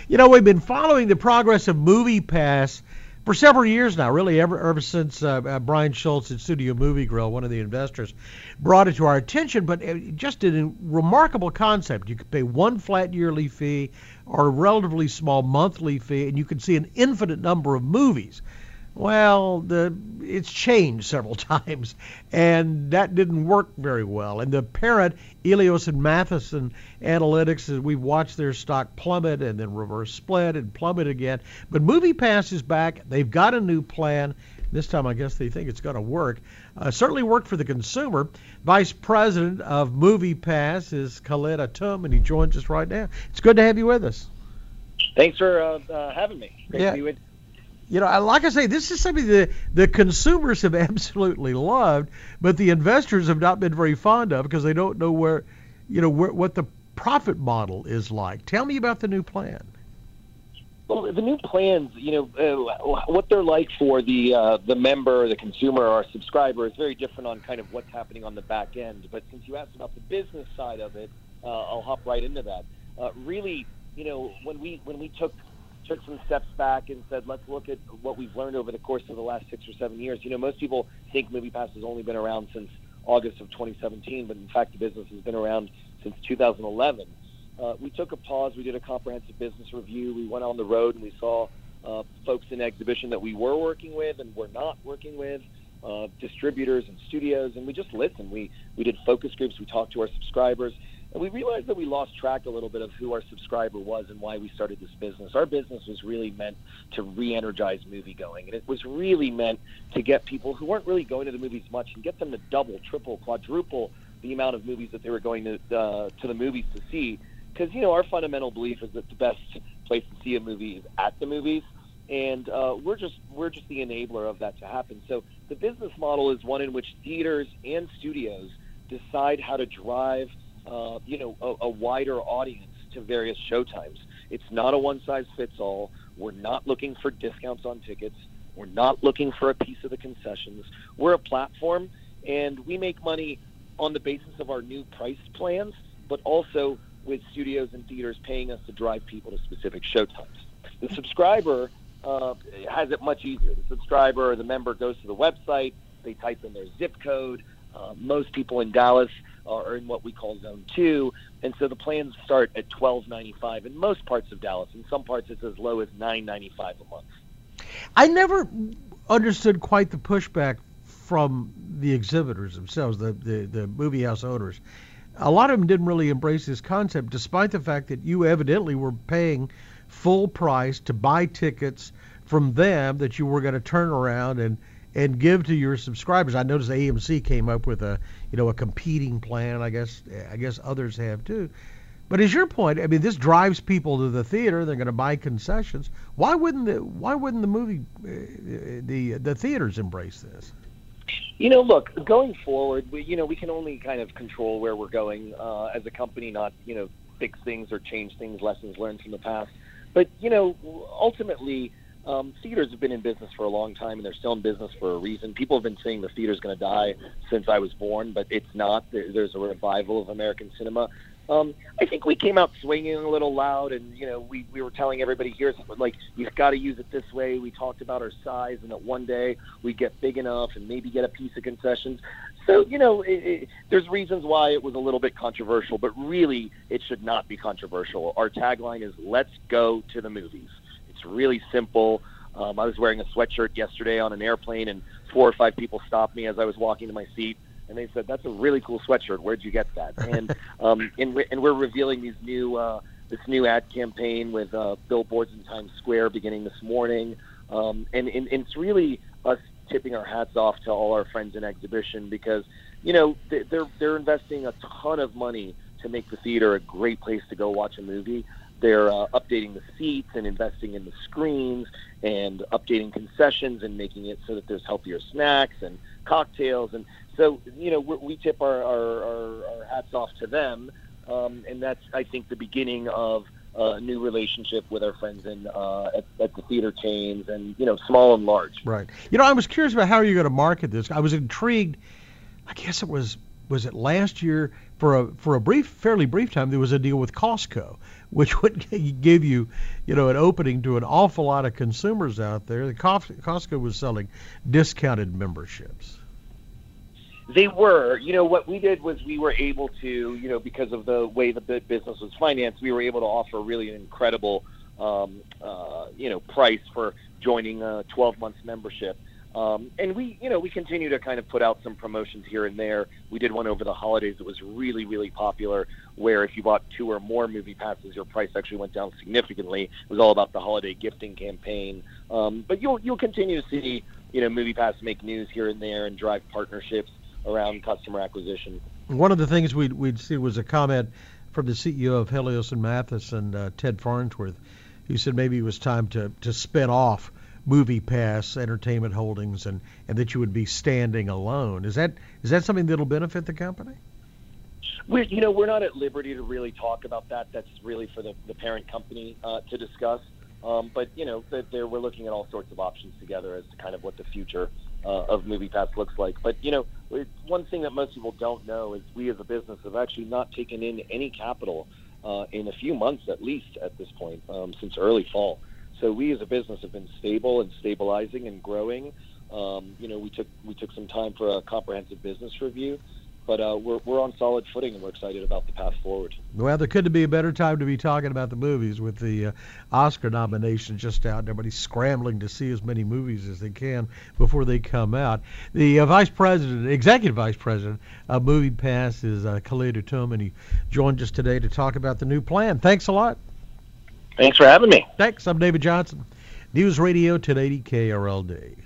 We've been following the progress of MoviePass for several years now, really ever since Brian Schultz at Studio Movie Grill, one of the investors, brought it to our attention. But just a remarkable concept. You could pay one flat yearly fee or a relatively small monthly fee, and you can see an infinite number of movies. Well, it's changed several times, and that didn't work very well. And the parent, Elios and Matheson Analytics, we've watched their stock plummet and then reverse split and plummet again. But MoviePass is back. They've got a new plan. This time, I guess they think it's going to work. Certainly worked for the consumer. Vice President of MoviePass is Khaled Atum, and he joins us right now. It's good to have you with us. Thanks for having me. Great to be with you. Like I say, this is something the consumers have absolutely loved, but the investors have not been very fond of because they don't know what the profit model is like. Tell me about the new plan. Well, the new plans, what they're like for the member, the consumer, or subscriber is very different on kind of what's happening on the back end. But since you asked about the business side of it, I'll hop right into that. Really, when we took some steps back and said, let's look at what we've learned over the course of the last 6 or 7 years. Most people think MoviePass has only been around since August of 2017, but in fact, the business has been around since 2011. We took a pause. We did a comprehensive business review. We went on the road and we saw folks in exhibition that we were working with and were not working with, distributors and studios, and we just listened. We did focus groups. We talked to our subscribers. And we realized that we lost track a little bit of who our subscriber was and why we started this business. Our business was really meant to re-energize moviegoing, and it was really meant to get people who weren't really going to the movies much and get them to double, triple, quadruple the amount of movies that they were going to the movies to see. Because, our fundamental belief is that the best place to see a movie is at the movies, and we're just the enabler of that to happen. So the business model is one in which theaters and studios decide how to drive a wider audience to various showtimes. It's not a one-size-fits-all. We're not looking for discounts on tickets. We're not looking for a piece of the concessions. We're a platform, and we make money on the basis of our new price plans, but also with studios and theaters paying us to drive people to specific showtimes. The subscriber has it much easier. The subscriber or the member goes to the website. They type in their zip code. Most people in Dallas are in what we call Zone 2, and so the plans start at $12.95 in most parts of Dallas. In some parts, it's as low as $9.95 a month. I never understood quite the pushback from the exhibitors themselves, the movie house owners. A lot of them didn't really embrace this concept, despite the fact that you evidently were paying full price to buy tickets from them that you were going to turn around and give to your subscribers. I noticed AMC came up with a competing plan. I guess others have too. But as your point, I mean, this drives people to the theater. They're going to buy concessions. Why wouldn't the theaters embrace this? Look, going forward, we can only kind of control where we're going as a company, not fix things or change things, lessons learned from the past. But ultimately, theaters have been in business for a long time, and they're still in business for a reason. People have been saying the theater's going to die since I was born, but it's not. There's a revival of American cinema. I think we came out swinging a little loud, and we were telling everybody, here's you've got to use it this way. We talked about our size, and that one day we'd get big enough and maybe get a piece of concessions. So there's reasons why it was a little bit controversial, but really it should not be controversial. Our tagline is "Let's go to the movies." It's really simple. I was wearing a sweatshirt yesterday on an airplane, and 4 or 5 people stopped me as I was walking to my seat. And they said, "That's a really cool sweatshirt. Where'd you get that?" And and we're revealing this new ad campaign with billboards in Times Square beginning this morning. And it's really us tipping our hats off to all our friends in exhibition because they're investing a ton of money to make the theater a great place to go watch a movie. They're updating the seats and investing in the screens and updating concessions and making it so that there's healthier snacks and cocktails. And so, we tip our hats off to them. And that's, I think, the beginning of a new relationship with our friends at the theater chains and, small and large. Right. I was curious about how you're going to market this. I was intrigued. I guess it was it last year for a fairly brief time, there was a deal with Costco, which would give you, an opening to an awful lot of consumers out there. Costco was selling discounted memberships. They were. What we did was we were able to, because of the way the business was financed, we were able to offer really an incredible, price for joining a 12-month membership. And we continue to kind of put out some promotions here and there. We did one over the holidays that was really, really popular, where if you bought 2 or more movie passes, your price actually went down significantly. It was all about the holiday gifting campaign. But you'll continue to see, Movie Pass make news here and there and drive partnerships around customer acquisition. One of the things we'd see was a comment from the CEO of Helios and Matheson, Ted Farnsworth. He said maybe it was time to spin off Movie Pass Entertainment Holdings and that you would be standing alone. Is that something that'll benefit the company? We're not at liberty to really talk about that. That's really for the parent company to discuss. But we're looking at all sorts of options together as to kind of what the future of Movie Pass looks like. But one thing that most people don't know is we as a business have actually not taken in any capital in a few months at least at this point, since early fall. So we as a business have been stable and stabilizing and growing. We took some time for a comprehensive business review, but we're on solid footing and we're excited about the path forward. Well, there couldn't be a better time to be talking about the movies with the Oscar nominations just out. Everybody's scrambling to see as many movies as they can before they come out. The executive vice president of Movie Pass is Khalid Utum, and he joined us today to talk about the new plan. Thanks a lot. Thanks for having me. Thanks. I'm David Johnson, News Radio 1080 KRLD.